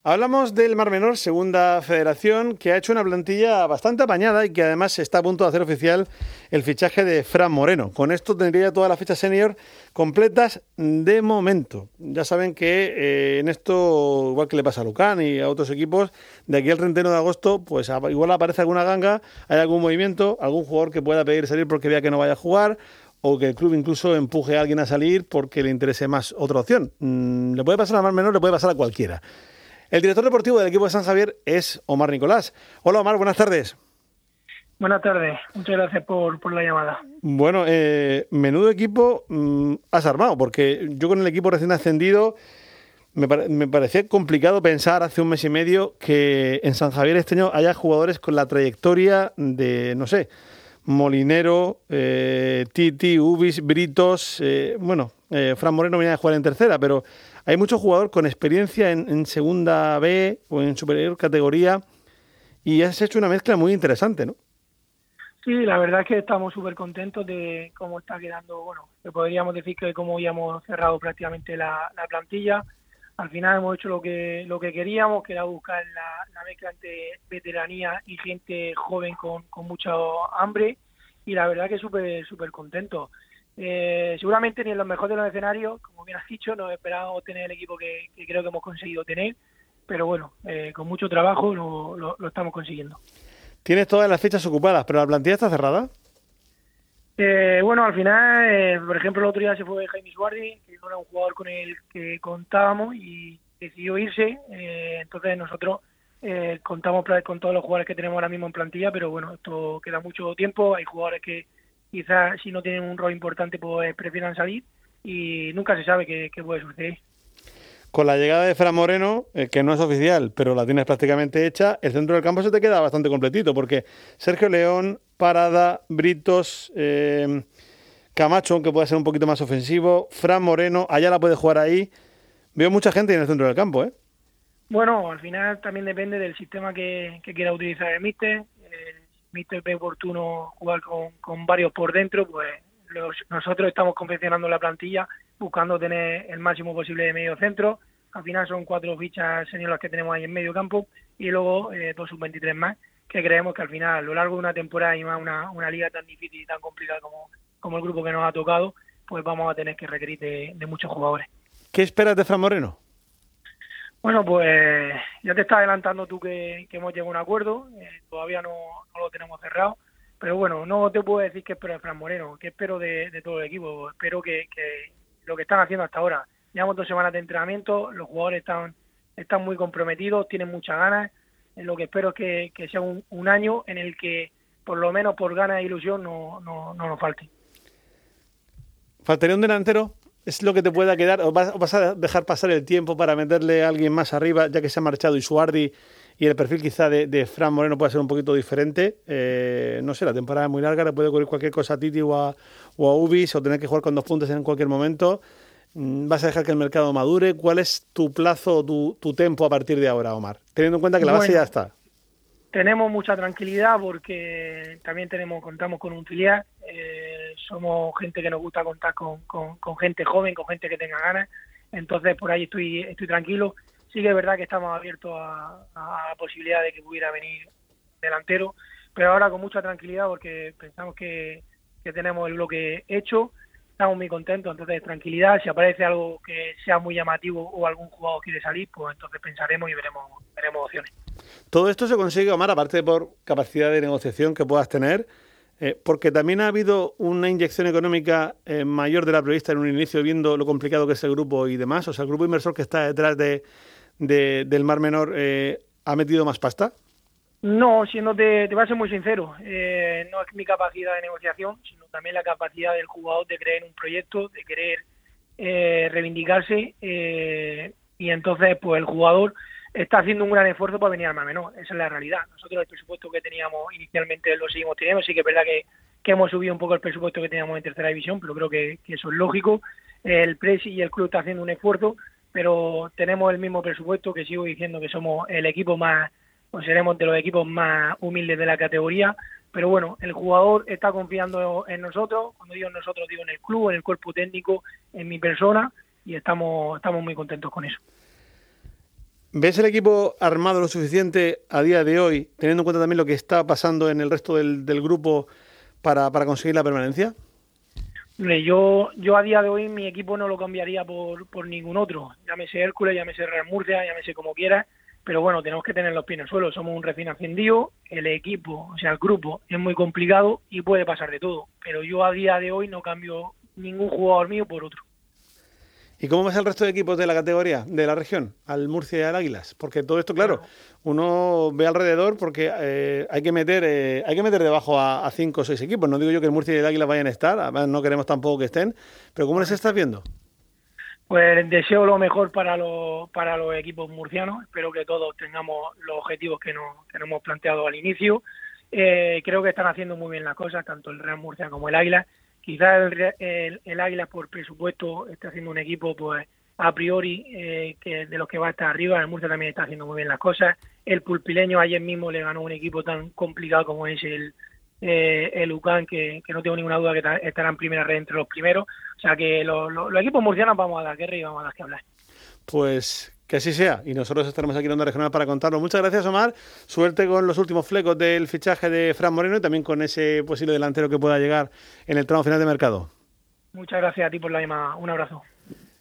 Hablamos del Mar Menor, segunda federación, que ha hecho una plantilla bastante apañada y que además está a punto de hacer oficial el fichaje de Fran Moreno. Con esto tendría todas las fichas senior completas de momento. Ya saben que en esto, igual que le pasa a Lucán y a otros equipos, de aquí al 31 de agosto, pues igual aparece alguna ganga, hay algún movimiento, algún jugador que pueda pedir salir porque vea que no vaya a jugar, o que el club incluso empuje a alguien a salir porque le interese más otra opción. Le puede pasar al Mar Menor, le puede pasar a cualquiera. El director deportivo del equipo de San Javier es Omar Nicolás. Hola Omar, buenas tardes. Buenas tardes, muchas gracias por la llamada. Bueno, menudo equipo has armado, porque yo con el equipo recién ascendido me parecía complicado pensar hace un mes y medio que en San Javier este año haya jugadores con la trayectoria de, no sé, Molinero, Titi, Ubis, Britos, Fran Moreno venía a jugar en tercera, pero hay muchos jugadores con experiencia en segunda B o en superior categoría y has hecho una mezcla muy interesante, ¿no? Sí, la verdad es que estamos súper contentos de cómo está quedando, bueno, que podríamos decir que como ya hemos cerrado prácticamente la plantilla. Al final hemos hecho lo que queríamos, que era buscar la mezcla entre veteranía y gente joven con mucha hambre, y la verdad que súper contento. Seguramente ni en los mejores de los escenarios, como bien has dicho, no esperábamos tener el equipo que creo que hemos conseguido tener, pero bueno, con mucho trabajo lo estamos consiguiendo. Tienes todas las fechas ocupadas, pero la plantilla está cerrada. Bueno, al final, por ejemplo, el otro día se fue Jaime Suardi, que no era un jugador con el que contábamos y decidió irse. Entonces nosotros contamos con todos los jugadores que tenemos ahora mismo en plantilla, pero bueno, esto queda mucho tiempo. Hay jugadores que quizás si no tienen un rol importante pues prefieran salir y nunca se sabe qué puede suceder. Con la llegada de Fran Moreno, que no es oficial, pero la tienes prácticamente hecha, el centro del campo se te queda bastante completito, porque Sergio León, Parada, Britos, Camacho, aunque puede ser un poquito más ofensivo, Fran Moreno, Ayala puede jugar ahí. Veo mucha gente en el centro del campo, ¿eh? Bueno, al final también depende del sistema que quiera utilizar el míster. Míster ve oportuno jugar con varios por dentro, pues nosotros estamos confeccionando la plantilla buscando tener el máximo posible de medio centro. Al final son 4 fichas senior las que tenemos ahí en medio campo y luego 2 sub-23 más, que creemos que al final a lo largo de una temporada y más una liga tan difícil y tan complicada como el grupo que nos ha tocado, pues vamos a tener que requerir de muchos jugadores. ¿Qué esperas de Fran Moreno? Bueno, pues ya te estás adelantando tú que hemos llegado a un acuerdo, todavía no lo tenemos cerrado, pero bueno, no te puedo decir qué espero de Fran Moreno, qué espero de todo el equipo. Espero que lo que están haciendo hasta ahora. Llevamos 2 semanas de entrenamiento, los jugadores están muy comprometidos, tienen muchas ganas. Lo que espero es que sea un año en el que por lo menos por ganas e ilusión no nos falte. ¿Faltaría un delantero? ¿Es lo que te pueda quedar? ¿O vas a dejar pasar el tiempo para meterle a alguien más arriba, ya que se ha marchado Isuardi y el perfil quizá de Fran Moreno puede ser un poquito diferente? No sé, la temporada es muy larga, le puede ocurrir cualquier cosa a Titi o a Ubis, o tener que jugar con 2 puntos en cualquier momento. ¿Vas a dejar que el mercado madure? ¿Cuál es tu plazo, tu tempo a partir de ahora, Omar? Teniendo en cuenta que la base ya está. Tenemos mucha tranquilidad porque también contamos con un filial. Somos gente que nos gusta contar con gente joven, con gente que tenga ganas. Entonces por ahí estoy tranquilo. Sí que es verdad que estamos abiertos a la posibilidad de que pudiera venir delantero, pero ahora con mucha tranquilidad porque pensamos que tenemos el bloque hecho, estamos muy contentos. Entonces tranquilidad, si aparece algo que sea muy llamativo o algún jugador quiere salir, pues entonces pensaremos y veremos opciones. Todo esto se consigue, Omar, aparte por capacidad de negociación que puedas tener, porque también ha habido una inyección económica mayor de la prevista en un inicio, viendo lo complicado que es el grupo y demás. O sea, el grupo inversor que está detrás del Mar Menor ha metido más pasta. No, te voy a ser muy sincero, no es mi capacidad de negociación, sino también la capacidad del jugador de creer en un proyecto, de querer reivindicarse, y entonces pues el jugador está haciendo un gran esfuerzo para venir al Mar Menor. Esa es la realidad. Nosotros el presupuesto que teníamos inicialmente lo seguimos teniendo. Sí que es verdad que hemos subido un poco el presupuesto que teníamos en tercera división, pero creo que eso es lógico. El Presi y el club está haciendo un esfuerzo, pero tenemos el mismo presupuesto, que sigo diciendo que somos el equipo más, o seremos de los equipos más humildes de la categoría. Pero bueno, el jugador está confiando en nosotros. Cuando digo nosotros, digo en el club, en el cuerpo técnico, en mi persona, y estamos muy contentos con eso. ¿Ves el equipo armado lo suficiente a día de hoy, teniendo en cuenta también lo que está pasando en el resto del grupo para conseguir la permanencia? Hombre, yo a día de hoy mi equipo no lo cambiaría por ningún otro. Llámese Hércules, llámese Real Murcia, llámese como quiera. Pero bueno, tenemos que tener los pies en el suelo. Somos un recién ascendido. El equipo, o sea, el grupo es muy complicado y puede pasar de todo. Pero yo a día de hoy no cambio ningún jugador mío por otro. ¿Y cómo ves el resto de equipos de la categoría, de la región, al Murcia y al Águilas? Porque todo esto, claro, uno ve alrededor porque hay que meter debajo a 5 o 6 equipos. No digo yo que el Murcia y el Águilas vayan a estar, además no queremos tampoco que estén, pero ¿cómo les estás viendo? Pues deseo lo mejor para los equipos murcianos. Espero que todos tengamos los objetivos que nos hemos planteado al inicio. Creo que están haciendo muy bien las cosas, tanto el Real Murcia como el Águila. Quizás el Águila por presupuesto está haciendo un equipo pues a priori que de los que va a estar arriba. El Murcia también está haciendo muy bien las cosas. El Pulpileño ayer mismo le ganó un equipo tan complicado como es el UCAN, que no tengo ninguna duda que estará en primera red entre los primeros. O sea que los equipos murcianos vamos a dar guerra y vamos a dar que hablar. Pues que así sea, y nosotros estaremos aquí en Onda Regional para contarlo. Muchas gracias, Omar. Suerte con los últimos flecos del fichaje de Fran Moreno y también con ese posible delantero que pueda llegar en el tramo final de mercado. Muchas gracias a ti por la llamada. Un abrazo.